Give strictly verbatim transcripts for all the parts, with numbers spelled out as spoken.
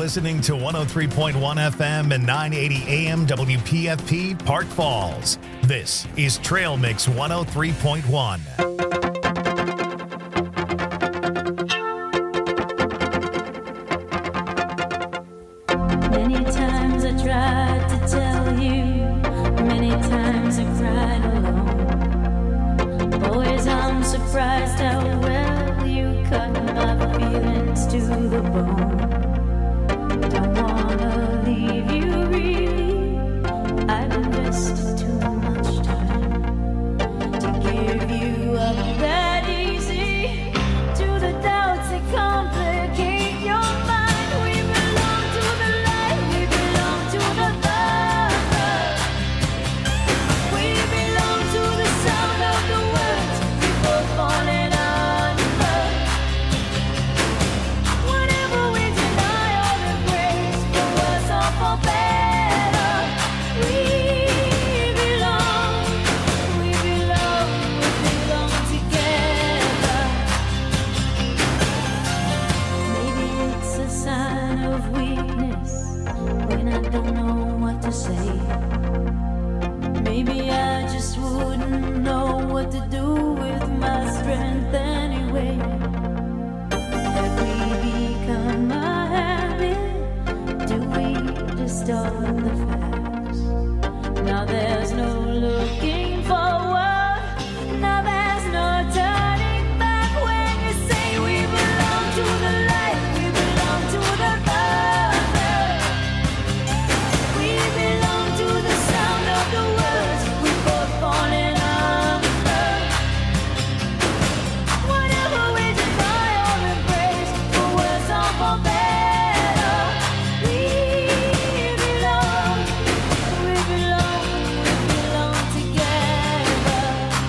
listening to one oh three point one F M and nine eighty A M W P F P Park Falls. This is Trail Mix one oh three point one. Many times I tried to tell you, many times I cried alone. Always I'm surprised how well you cut my feelings to the bone. Don't wanna leave you really, I've invested too much time to give you up that easy to the doubts that complicate your mind. We belong to the light, we belong to the dark. We belong to the sound of the words before falling under. Whenever we deny or embrace, for worse or for better, we belong, we belong, we belong together. Maybe it's a sign of weakness when I don't know what to say. Maybe I just wouldn't know what to do with my strength anyway. Have we become a habit? Do we distort the facts? Now there's no looking forward. Now there's no turning back when you say we belong to the light, we belong to the dark. We belong to the sound of the words we both falling under. Whatever we deny or embrace, for worse or for better, we belong, we belong, we belong together.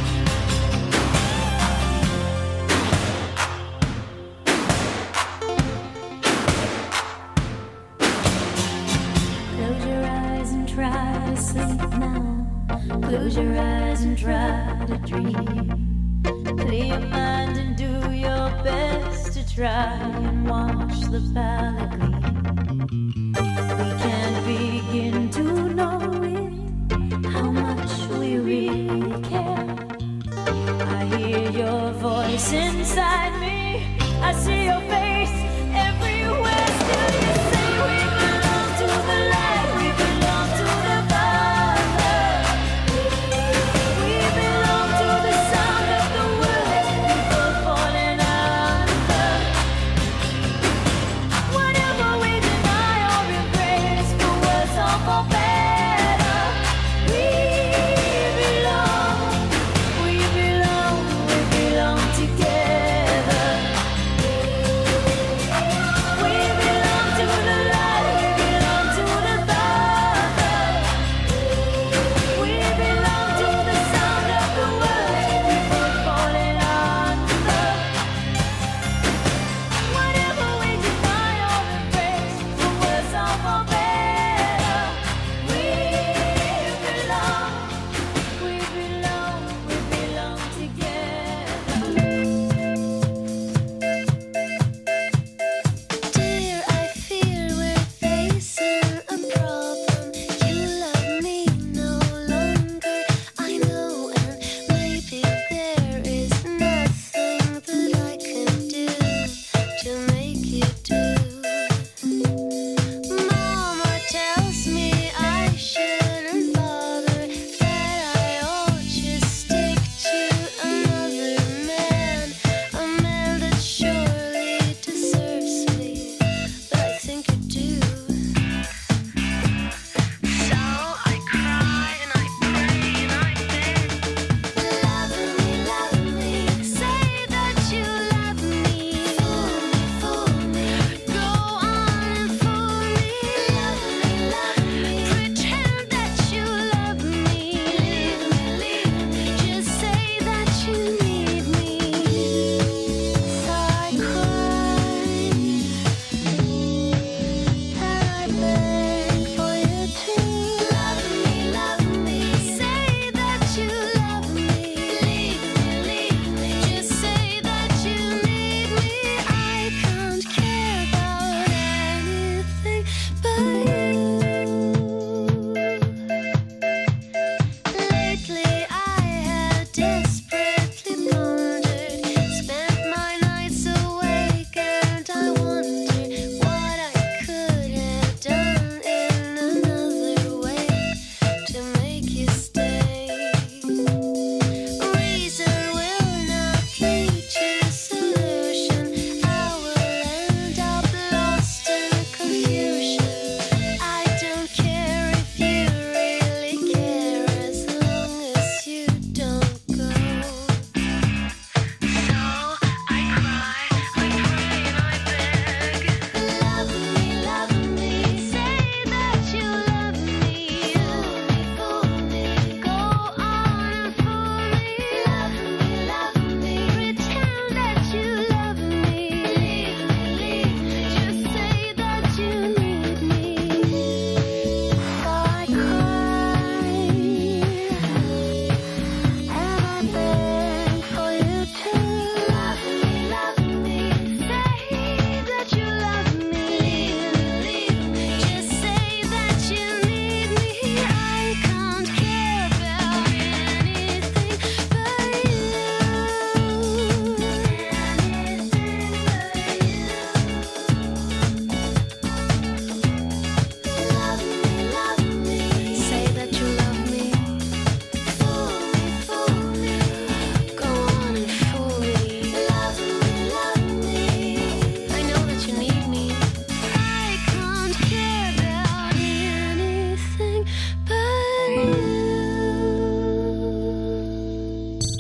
Close your eyes and try to sleep now. Close your eyes and try to dream. Clear your mind and do your best to try and wash the palate clean. We can't begin to know it, how much we really care. I hear your voice inside me, I see your face everywhere. Still you say we belong to the light, we belong to the dark. We belong to the sound of the words before falling under. Whatever we deny or embrace, for worse or for better, we belong, we belong, we belong together. We belong to the light, we belong to the dark. We belong to the sound of the words before falling under. Whatever we deny or embrace, for worse or for better,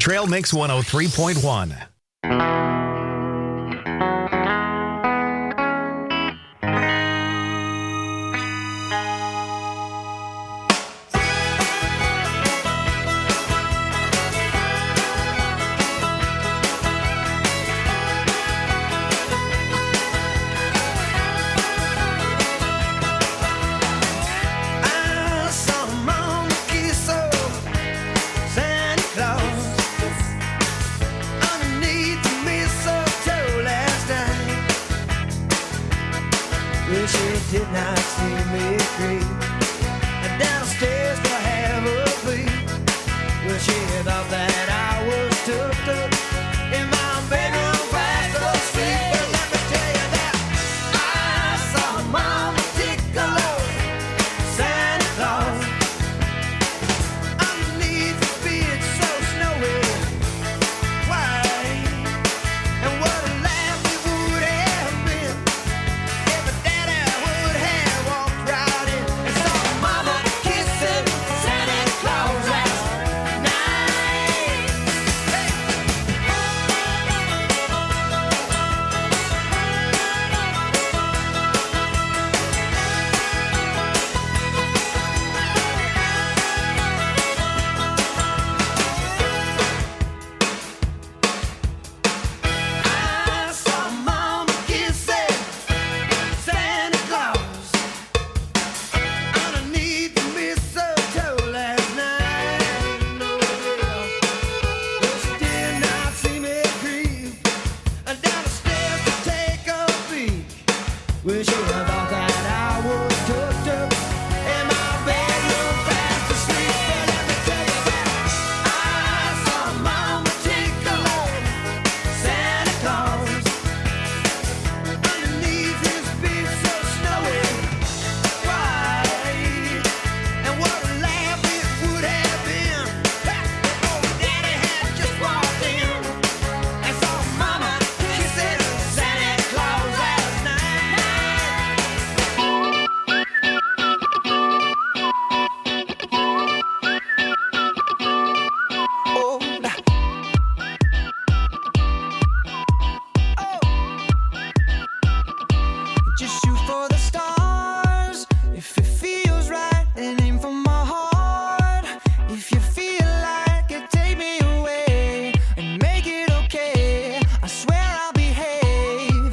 Trail Mix one oh three point one. Did not see me creep and downstairs to have a sleep. Well, she thought that I was tucked up in my bedroom fast asleep. But let me tell you that I saw Mama Tickler, Santa Claus, underneath the bed so snowy white. And what a laugh it would have been if a daddy would have walked right in and saw Mama kissing Santa Claus last night. Hey. I saw Mama kissing Santa Claus underneath the mistletoe last night. No, well, she did not see me creep down the stairs to take a peek. Well, she thought that I was tucked up in my bedroom fast asleep. But let me tell you that I saw Mama Tickler, Santa Claus, underneath his bed so snowy white. And what a laugh it would have been if old Daddy had just walked in and saw Mama kissing Santa Claus last night. Oh, just shoot for the stars. If it feels right, then aim for my heart. If you feel like it, take me away and make it okay. I swear I'll behave.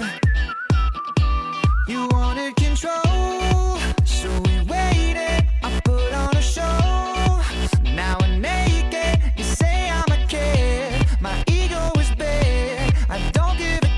You wanted control, so we waited. I put on a show. Now we're naked. You say I'm a kid. My ego is big. I don't give a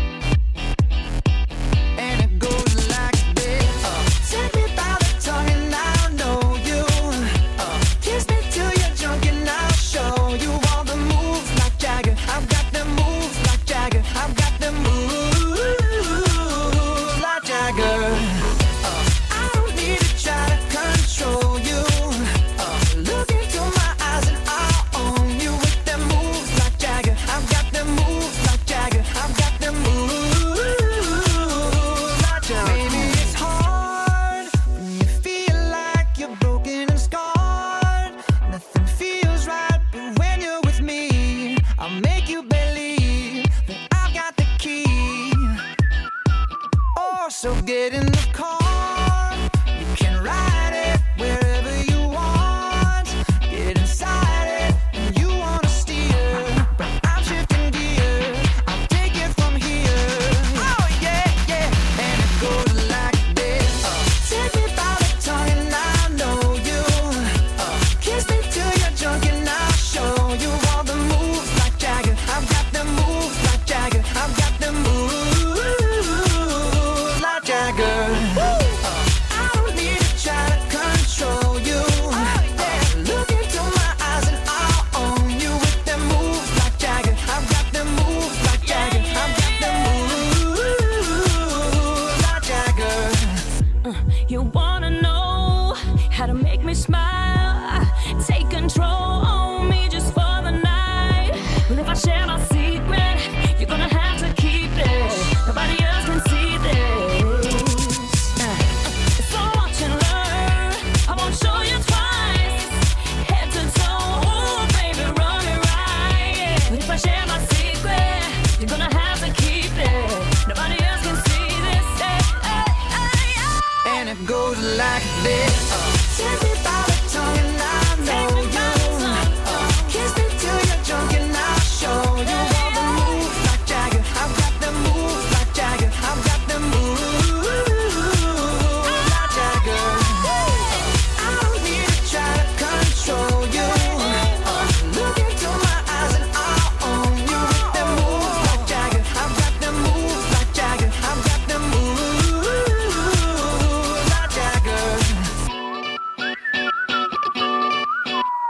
and it goes like this. Uh, take me by the tongue and I'll know you. Uh, kiss me till you're drunk and I'll show you all the moves like Jagger. I've got the moves like Jagger. I've got the moves like Jagger. Uh, I don't need to try to control you. Uh, look into my eyes and I'll own you with the moves like Jagger. I've got the moves like Jagger. I've got the moves like Jagger. Maybe it's hard when you feel like you're broken and scarred. Nothing feels right, but when you're with me, I'll make you believe that I've got the key. Oh, so get in the car. You can ride it wherever you want. Get inside it when you wanna steer. But I'm shifting gear. I'll take it from here. Oh yeah, yeah. And it goes like this. Uh, take me by the tongue and I'll know you. Uh, kiss me till you're drunk and I'll show you all the moves like Jagger. I've got the moves like Jagger. I've got the moves like Jagger. Uh, I don't need to try to control you. Uh, look into my eyes and I'll own you with the moves like Jagger. I've got the moves like Jagger. I've got the moves like Jagger. You wanna know how to make me smile? Take control on me just for the night. Well, if I share my secret, you're gonna have to keep it. Nobody else can see this. So watch and learn. I won't show you twice. Head to toe, ooh, baby, run it right.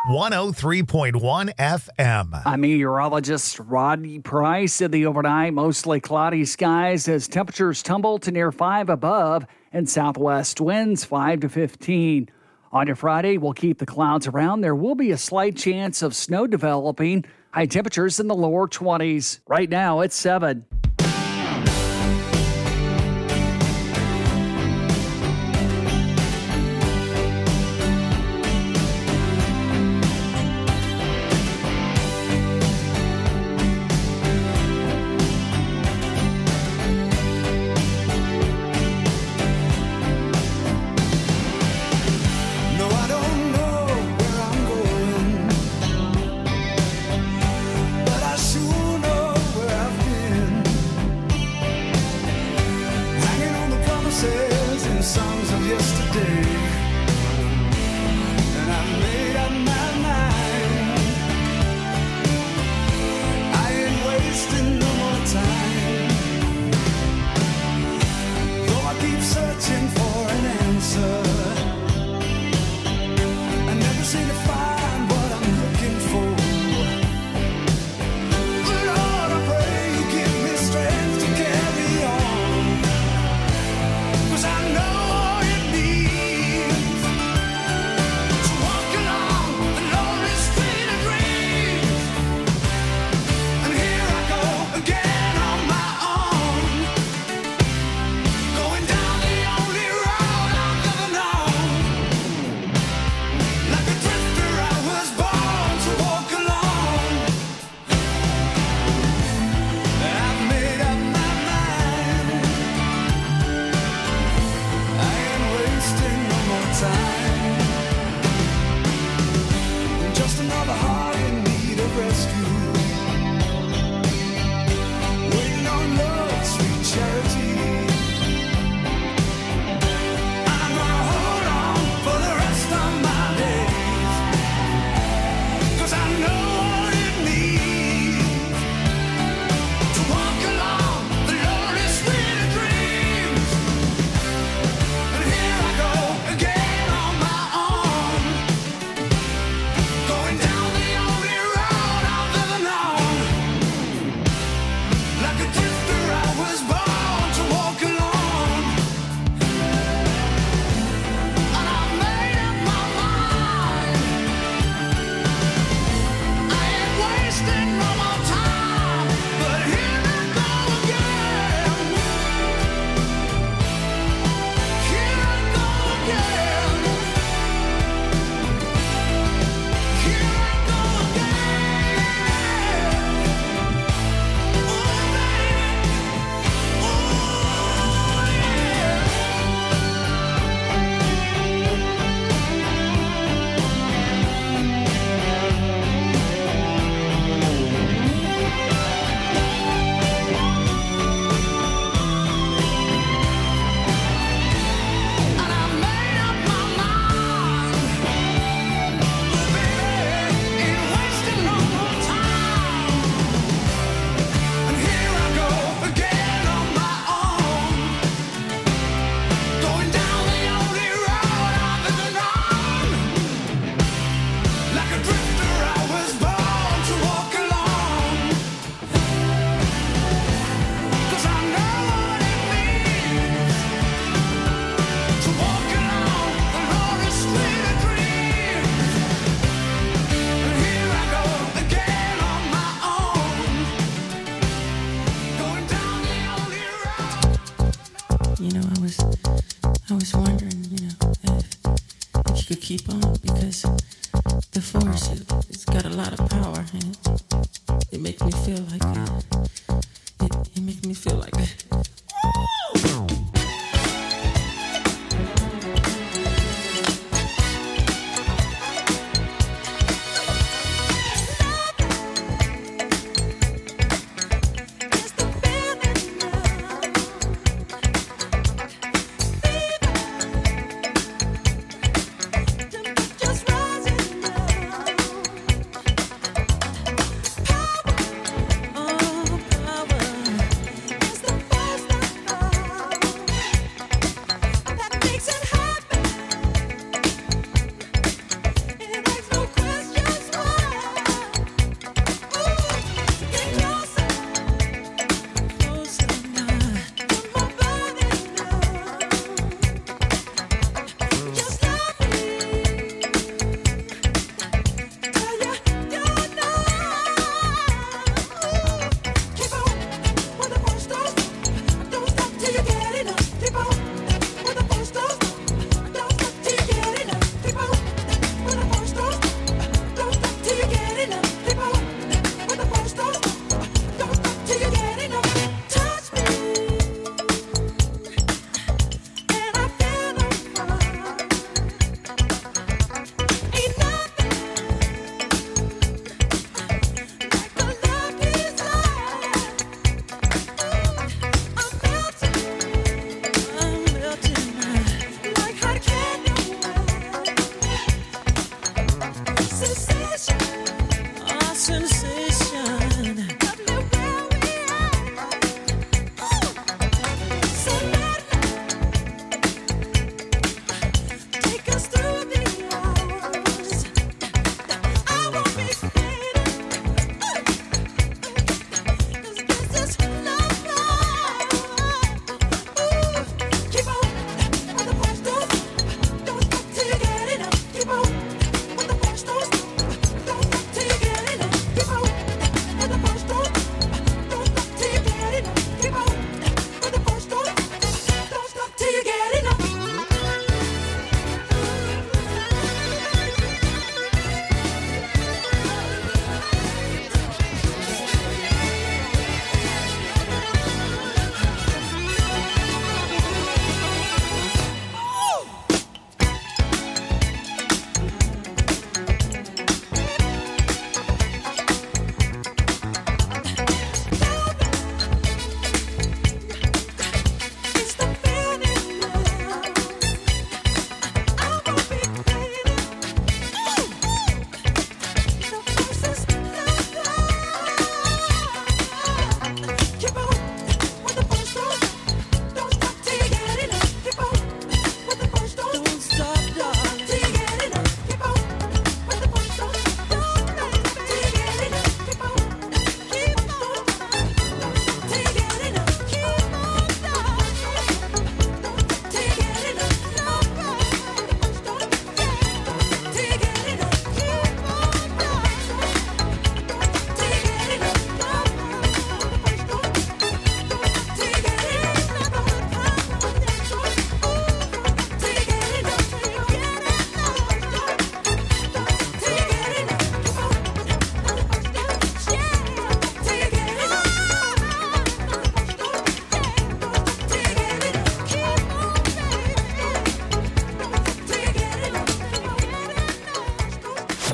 one oh three point one F M. I'm meteorologist Rodney Price. In the overnight, mostly cloudy skies as temperatures tumble to near five above and southwest winds five to fifteen. On your Friday, we'll keep the clouds around. There will be a slight chance of snow developing. High temperatures in the lower twenties. Right now, it's seven. Keep on, because the force, it, it's got a lot of power, and it, it makes me feel like it, it, it makes me feel like it. Oh, power is the force.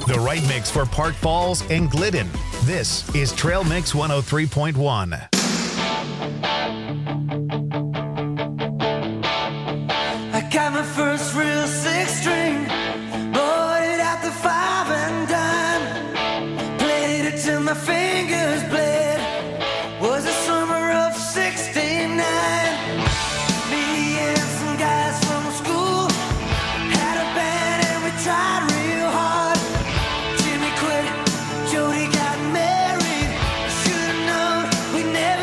The right mix for Park Falls and Glidden. This is Trail Mix one oh three point one. I got my first real six string, bought it at the five and dime, played it till my fingers bled. Was the summer of sixty-nine. Me and some guys from school had a band and we tried real hard. Jimmy quit, Jody got married. Should've known we never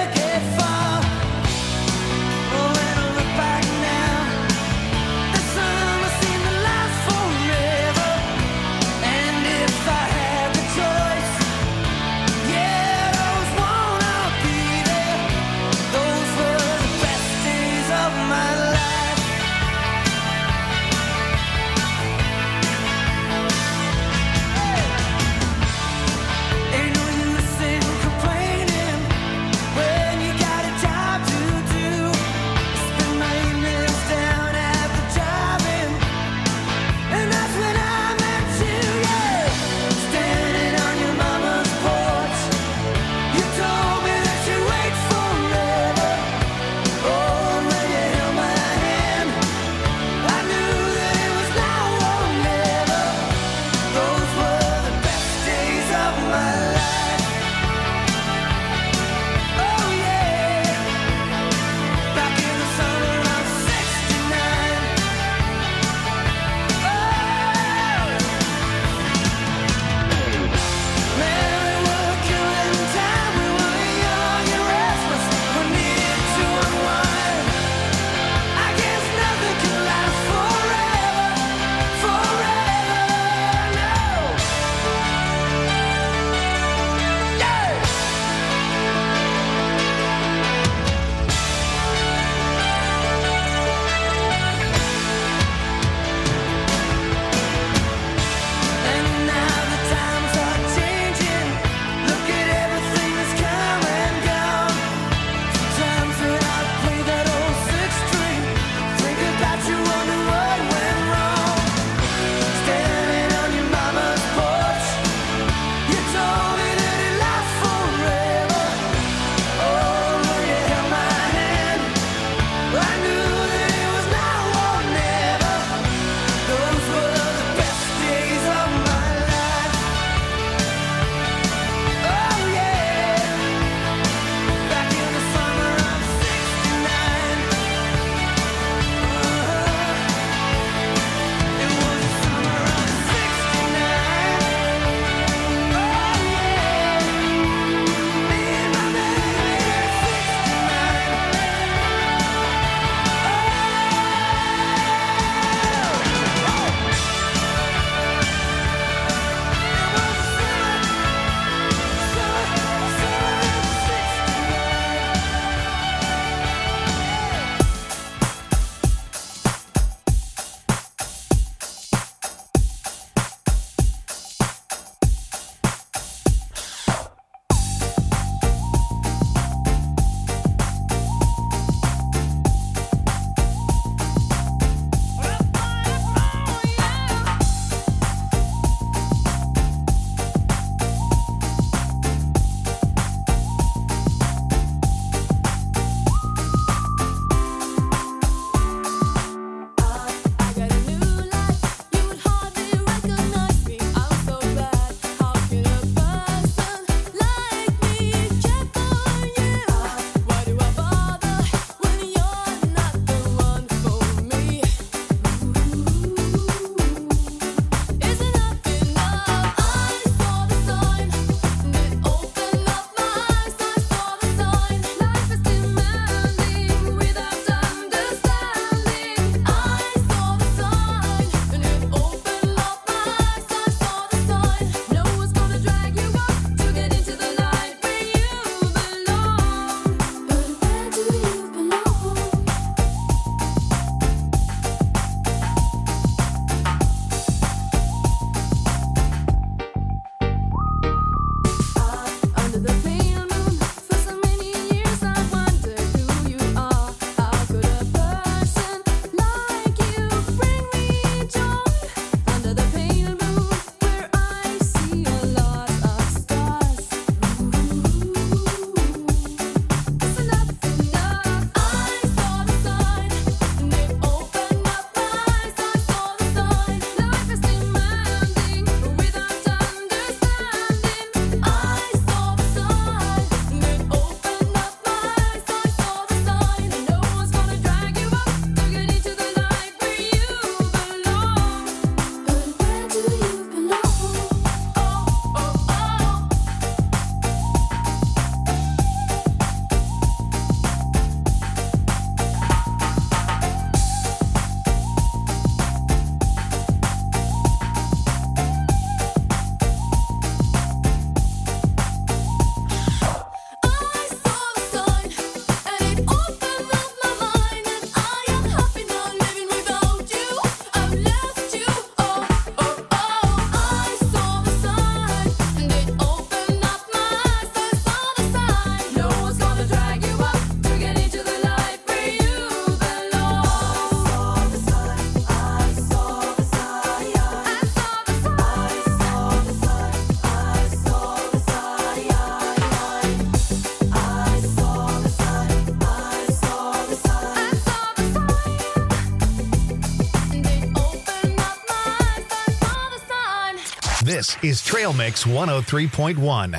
This is Trail Mix one oh three point one.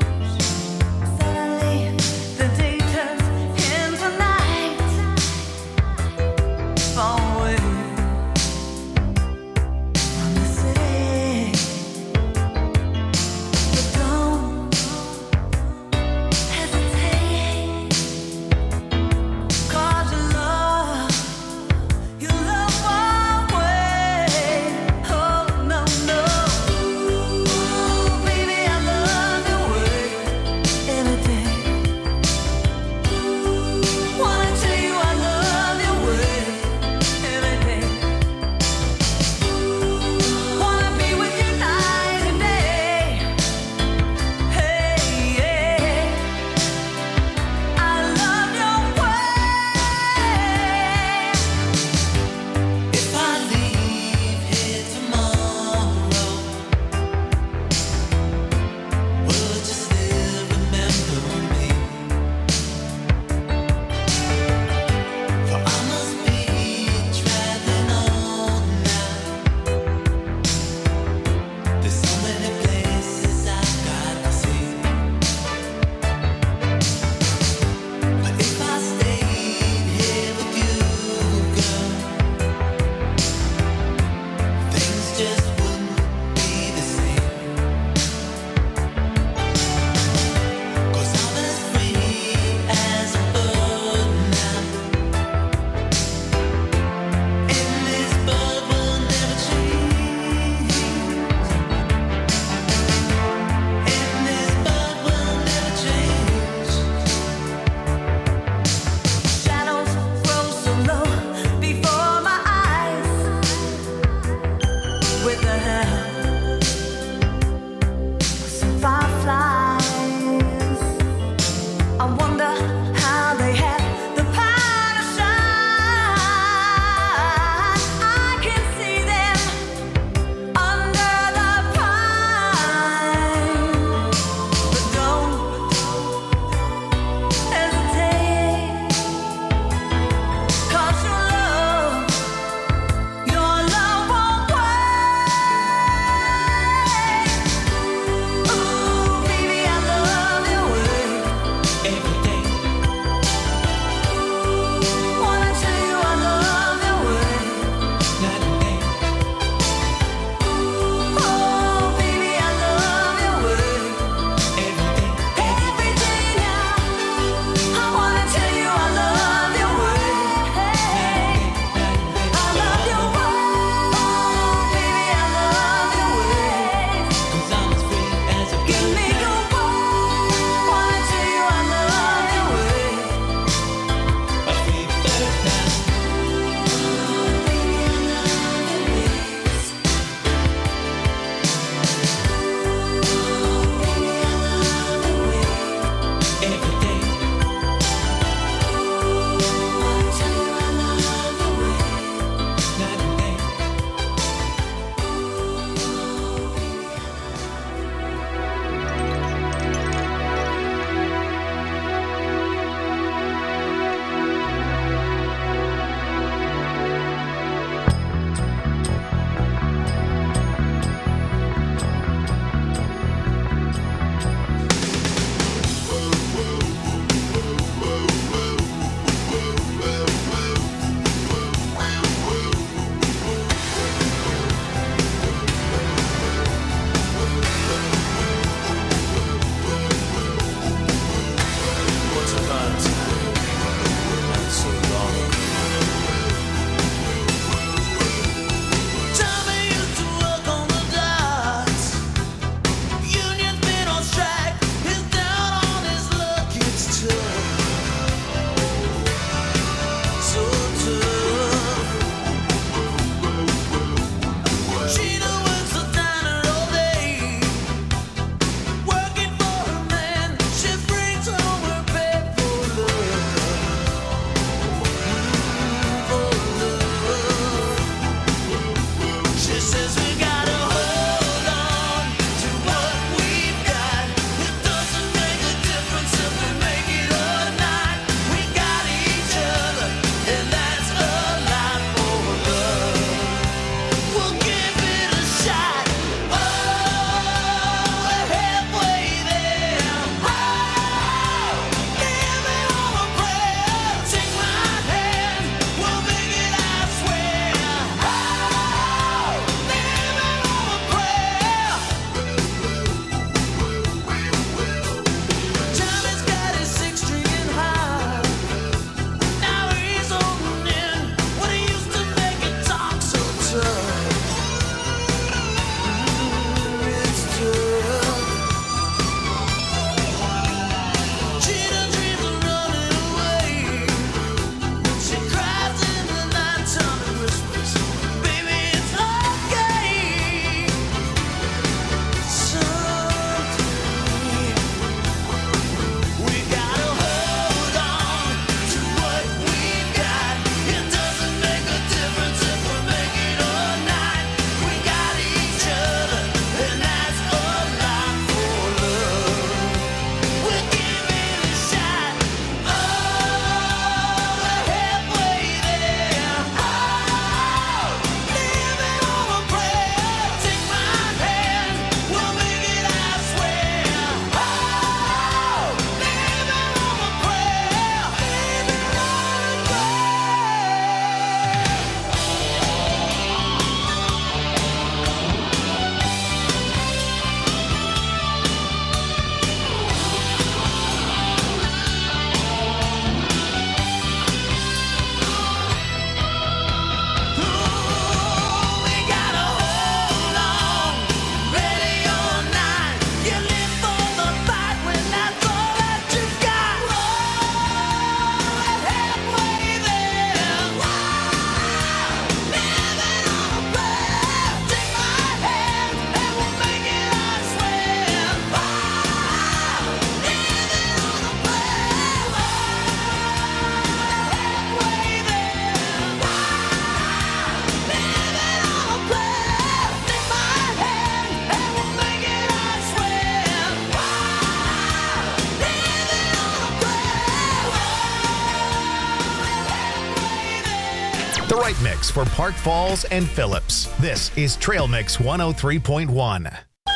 Suddenly, the day turns into night. right mix for Park Falls and Phillips. This is Trail Mix one oh three point one.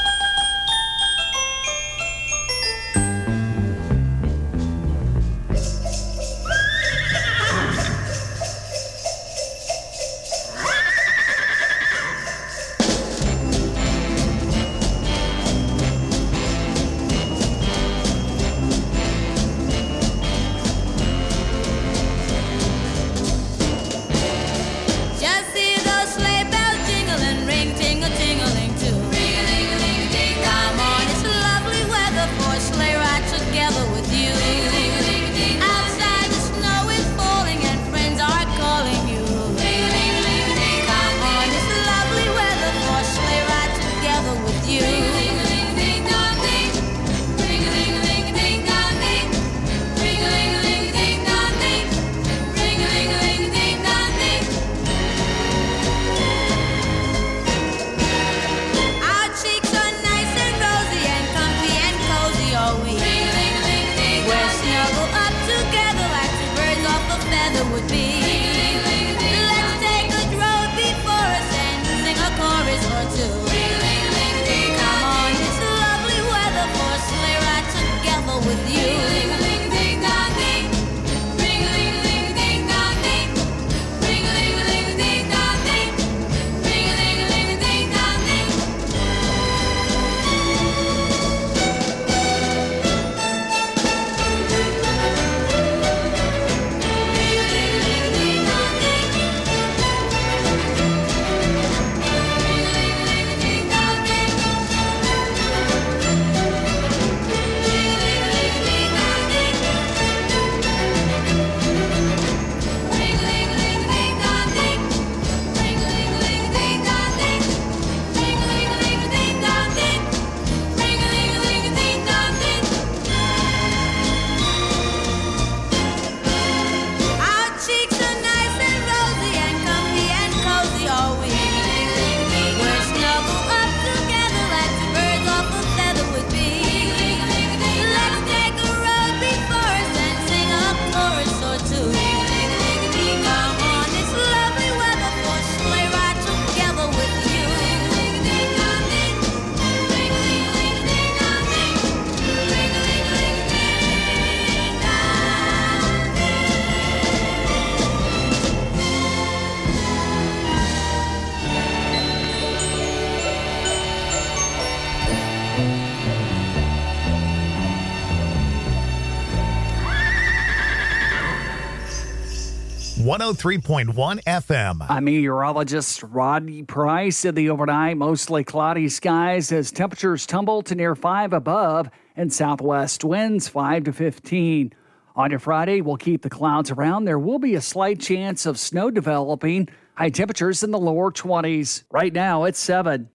Just hear those sleigh bells jingling, ring, tingle, tingling too. Ring-a-ling-a-ling-ding, come on, it's lovely weather for a sleigh ride together with you. Outside the snow is falling and friends are calling you. Come on, it's lovely weather for a sleigh ride together with you. Ring-a-ling-a-ling-ding-dong-ding, ring-a-ling-a-ling-ding-dong-ding, ring-a-ling-a-ling-ding-dong-ding, ring-a-ling-a-ling-ding-dong-ding. Our cheeks are nice and rosy and comfy and cozy, are we? We're snuggled up together like two birds off a feather would be. Let's take a road before us and sing a chorus or two. Come on, it's lovely weather for a sleigh ride together with you. Ring-a-ling-a-ling-ding-dong-ding, ring-a-ling-a-ling-ding-dong-ding, ring-a-ling-a-ling-ding-dong-ding, ring-a-ling-a-ling-ding-dong-ding. Our cheeks are nice and rosy and comfy and cozy, are we? We're snuggled up together like two birds off a feather would be. Let's take a road before us and sing a chorus or two. Come on, it's lovely weather for a sleigh ride together with you. one oh three point one F M. I'm meteorologist Rodney Price. In the overnight, mostly cloudy skies as temperatures tumble to near five above and southwest winds five to fifteen. On your Friday, we'll keep the clouds around. There will be a slight chance of snow developing. High temperatures in the lower twenties. Right now, it's seven.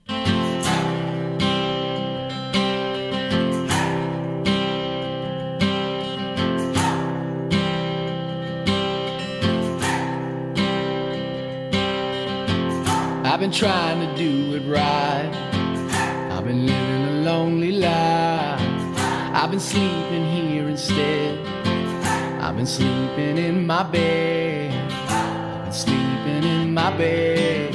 I've been trying to do it right. I've been living a lonely life. I've been sleeping here instead. I've been sleeping in my bed. I've been sleeping in my bed.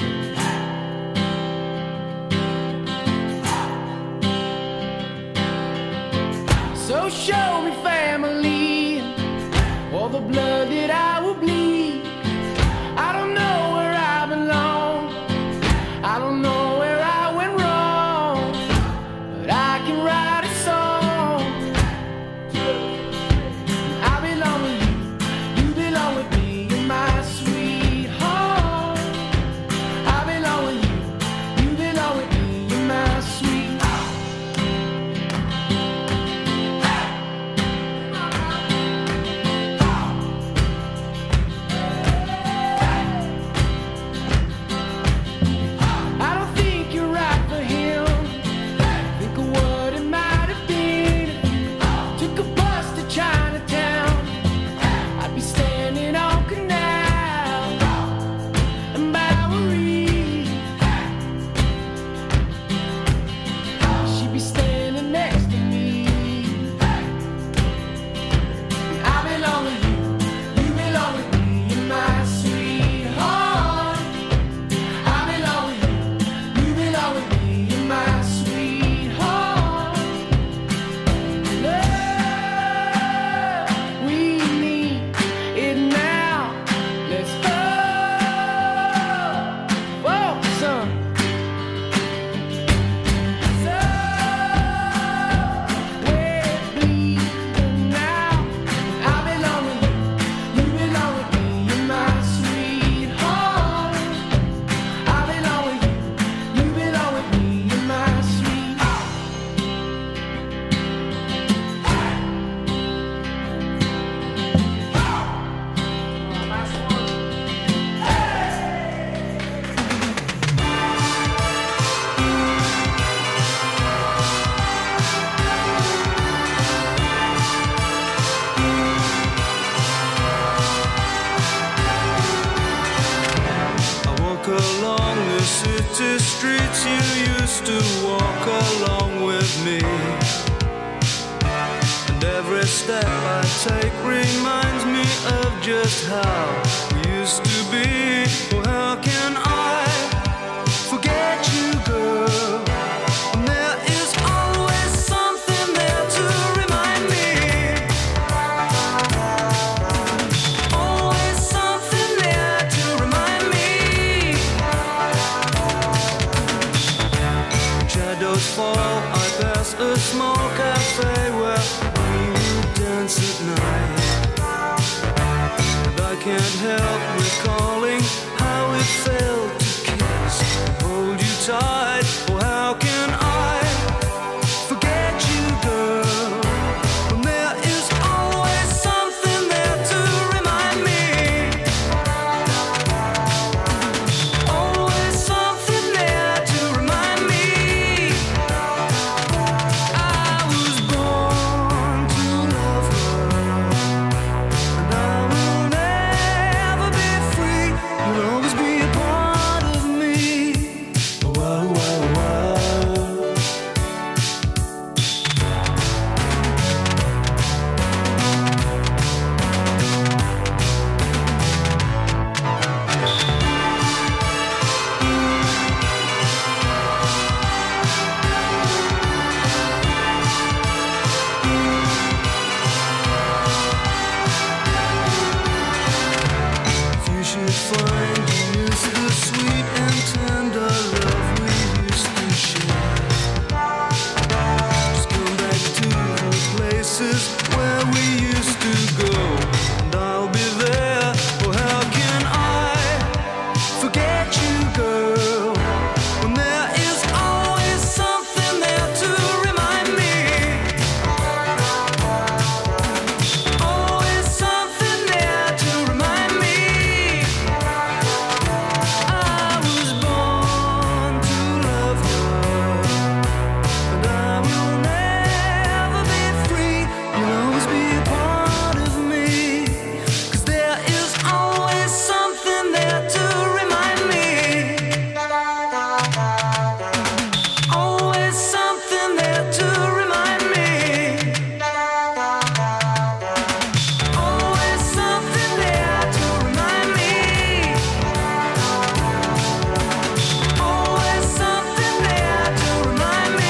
So show me family, all the blood that I will bleed. I don't know where I belong. I don't know where I went wrong, but I can write a song. I belong with you, you belong with me, you're my sweetheart. I belong with you, you belong with me, you're my sweetheart. streets you used to walk along with me. And every step I take reminds me of just how we used to be. Oh, how can I forget you, girl? And there is always something there to remind me. Always something there to remind me. Shadows fall, I pass a small cafe where we dance at night. And I can't help recalling how it felt to kiss and hold you tight. Oh, how can I forget you, girl? When there is always something there to remind me. Always something there to remind me. I was born to love her, and I will never be free. You'll always be a part of me. Whoa, whoa, whoa. If you should find you miss the sweet and tender love we used to share, just come back to the places where we used to go, and I'll be there. Oh, how can I forget you, girl? When there is always something there to remind me. Always something there to remind me. I was born to love her, and I will never be free. You'll always be a part of me. 'Cause there is always something there to remind me. Always something there to remind me. Always something there to remind me. Always something there to remind me.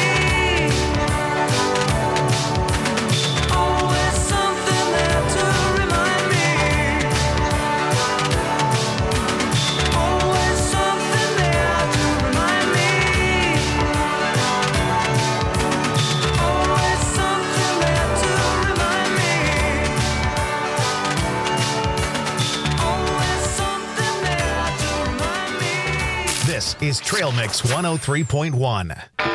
Always something there to remind me. Always something there to remind me. Always something there to remind me. Always something there to remind me. This is Trail Mix one oh three point one.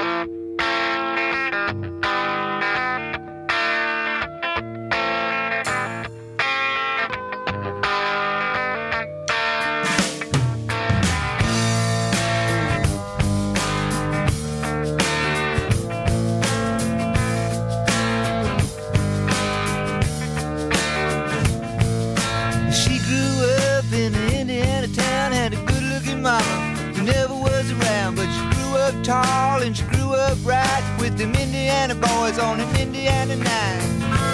She grew up in an Indiana town, had a good-looking mama who never was around, but she grew up tall and she grew up right with them Indiana boys on an Indiana night.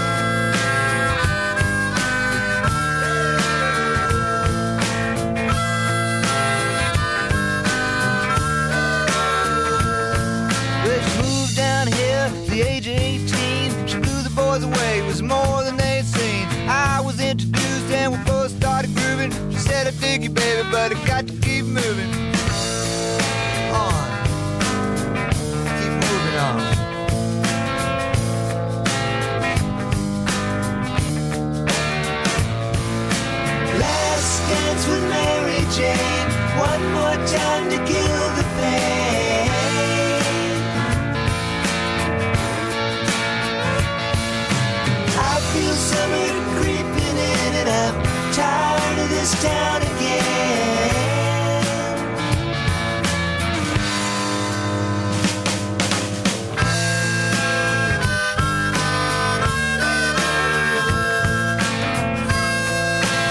But she moved down here at the age of eighteen. She blew the boys away, it was more than they'd seen. I was introduced and we both started grooving. She said, I dig you, baby, but I got to keep moving on. Keep moving on. Last dance with Mary Jane. One more time to kill the pain. I feel summer creeping in and I'm tired of this town again.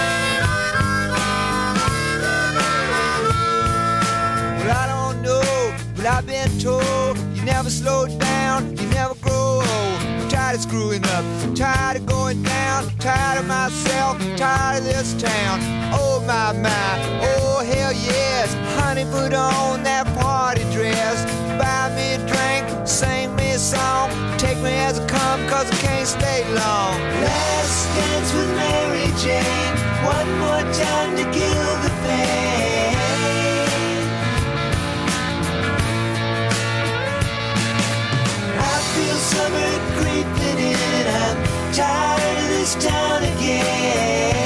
Well, I don't know never slow down, you never grow old. I'm tired of screwing up, tired of going down, tired of myself, tired of this town. Oh my, my, oh hell yes. Honey, put on that party dress. Buy me a drink, sing me a song. Take me as I come, cause I can't stay long. Last dance with Mary Jane. One more time to kill the pain. I feel summer creeping in. I'm tired of this town again.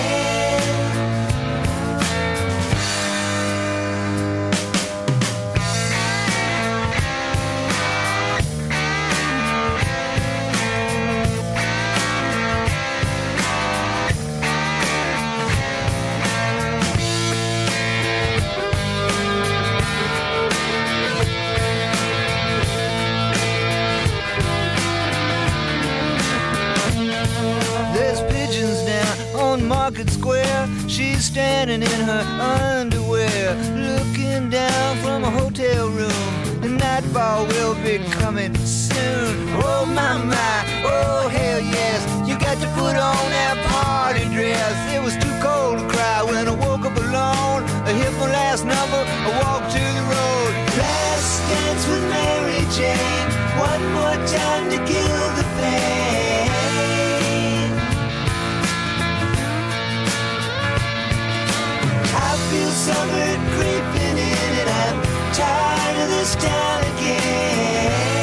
Market Square, she's standing in her underwear, looking down from a hotel room. The nightfall will be coming soon. Oh my my, oh hell yes. You got to put on that party dress. It was too cold to cry when I woke up alone. I hit my last number, I walked to the road. Last dance with Mary Jane. One more time to kill the pain. I feel summer creeping in and I'm tired of this town again.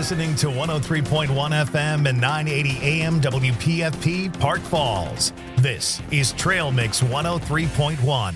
listening to one oh three point one F M and nine eighty A M W P F P Park Falls. This is Trail Mix one oh three point one.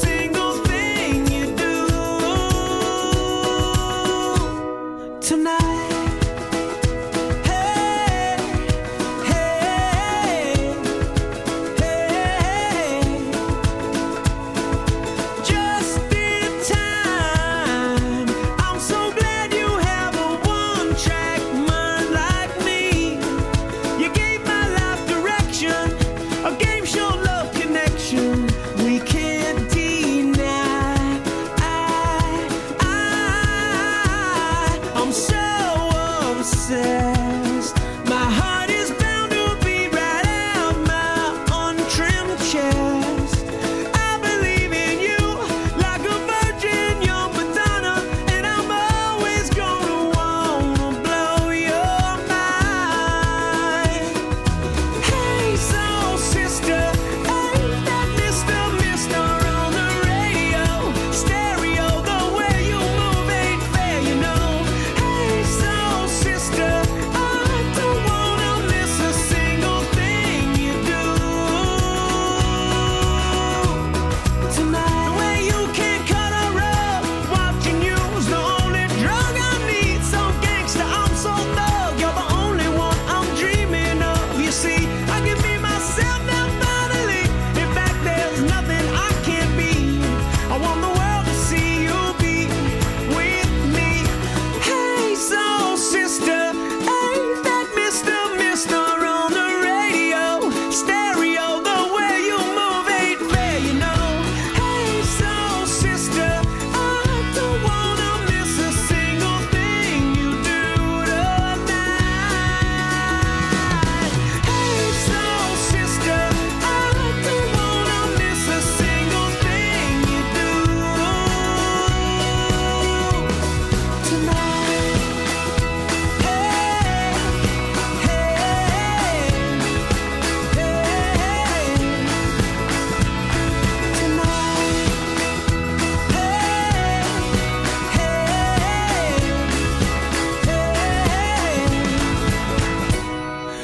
Tonight